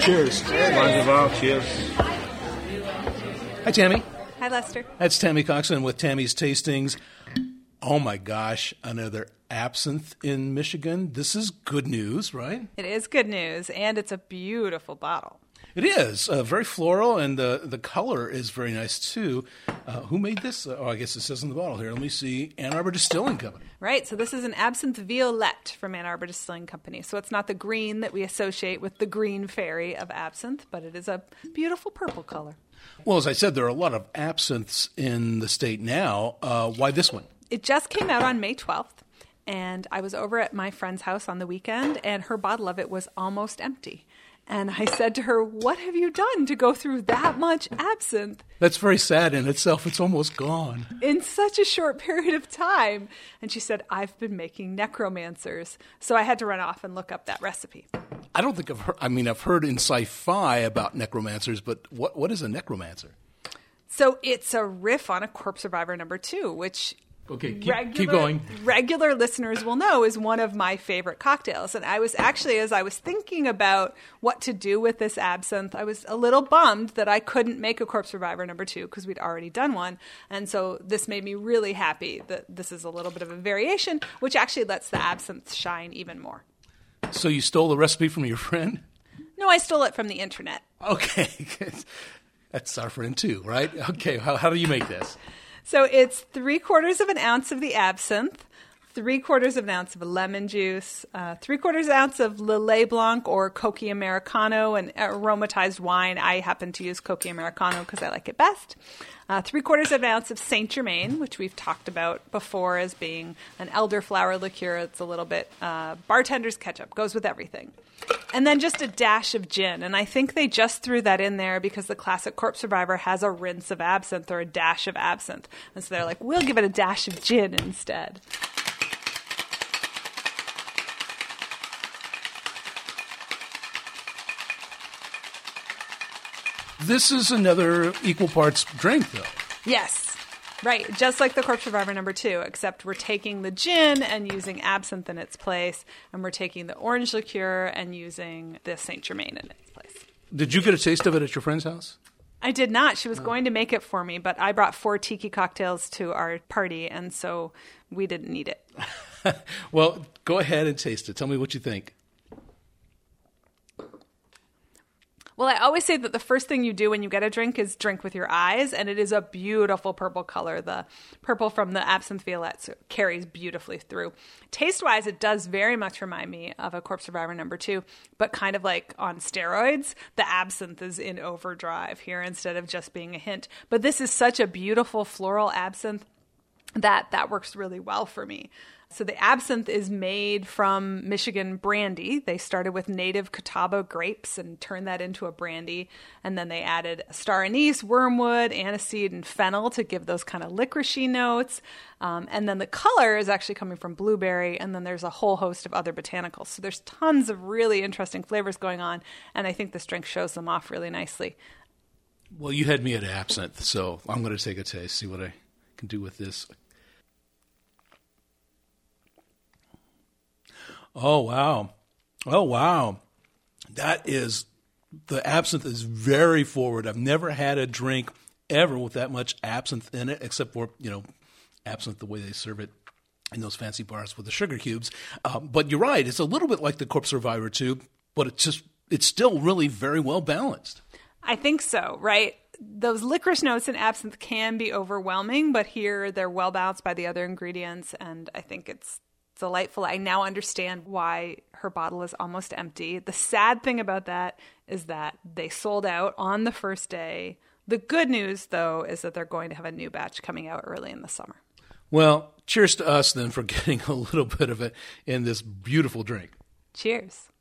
Cheers. Cheers. Hi, Tammy. Hi, Lester. That's Tammy Coxon with Tammy's Tastings. Oh, my gosh. Another absinthe in Michigan. This is good news, right? It is good news, and it's a beautiful bottle. It is. Very floral, and the color is very nice, too. Who made this? Oh, I guess it says on the bottle here. Let me see. Ann Arbor Distilling Company. Right, so this is an Absinthe Violette from Ann Arbor Distilling Company. So it's not the green that we associate with the green fairy of absinthe, but it is a beautiful purple color. Well, as I said, there are a lot of absinthes in the state now. Why this one? It just came out on May 12th, and I was over at my friend's house on the weekend, and her bottle of it was almost empty. And I said to her, what have you done to go through that much absinthe? That's very sad in itself. It's almost gone. In such a short period of time. And she said, I've been making necromancers. So I had to run off and look up that recipe. I don't think I've heard, I've heard in sci-fi about necromancers, but what is a necromancer? So it's a riff on A Corpse Survivor #2, which okay, keep going. Regular listeners will know is one of my favorite cocktails. And I was actually, as I was thinking about what to do with this absinthe, I was a little bummed that I couldn't make A Corpse Survivor #2 because we'd already done one. And so this made me really happy that this is a little bit of a variation, which actually lets the absinthe shine even more. So you stole the recipe from your friend? No, I stole it from the internet. Okay. That's our friend too, right? Okay, how do you make this? So it's 3/4 of an ounce of the absinthe, 3/4 of an ounce of lemon juice, 3/4 ounce of Lillet Blanc or Coqui Americano, an aromatized wine. I happen to use Coqui Americano because I like it best. 3/4 of an ounce of Saint Germain, which we've talked about before as being an elderflower liqueur. It's a little bit bartender's ketchup, goes with everything. And then just a dash of gin. And I think they just threw that in there because the classic Corpse Survivor has a rinse of absinthe or a dash of absinthe. And so they're like, we'll give it a dash of gin instead. This is another equal parts drink, though. Yes. Right, just like the Corpse Survivor #2, except we're taking the gin and using absinthe in its place, and we're taking the orange liqueur and using the Saint Germain in its place. Did you get a taste of it at your friend's house? I did not. She was going to make it for me, but I brought 4 tiki cocktails to our party, and so we didn't need it. Well, go ahead and taste it. Tell me what you think. Well, I always say that the first thing you do when you get a drink is drink with your eyes, and it is a beautiful purple color. The purple from the Absinthe Violette carries beautifully through. Taste-wise, it does very much remind me of A Corpse Survivor #2, but kind of like on steroids. The absinthe is in overdrive here instead of just being a hint. But this is such a beautiful floral absinthe that works really well for me. So the absinthe is made from Michigan brandy. They started with native Catawba grapes and turned that into a brandy. And then they added star anise, wormwood, aniseed, and fennel to give those kind of licoricey notes. And then the color is actually coming from blueberry. And then there's a whole host of other botanicals. So there's tons of really interesting flavors going on. And I think this drink shows them off really nicely. Well, you had me at absinthe, so I'm going to take a taste, see what I can do with this. Oh, wow. Oh, wow. The absinthe is very forward. I've never had a drink ever with that much absinthe in it, except for, absinthe the way they serve it in those fancy bars with the sugar cubes. But you're right. It's a little bit like the Corpse Survivor too, but it's still really very well balanced. I think so, right? Those licorice notes in absinthe can be overwhelming, but here they're well balanced by the other ingredients, and I think it's delightful. I now understand why her bottle is almost empty. The sad thing about that is that they sold out on the first day. The good news, though, is that they're going to have a new batch coming out early in the summer. Well, cheers to us then for getting a little bit of it in this beautiful drink. Cheers.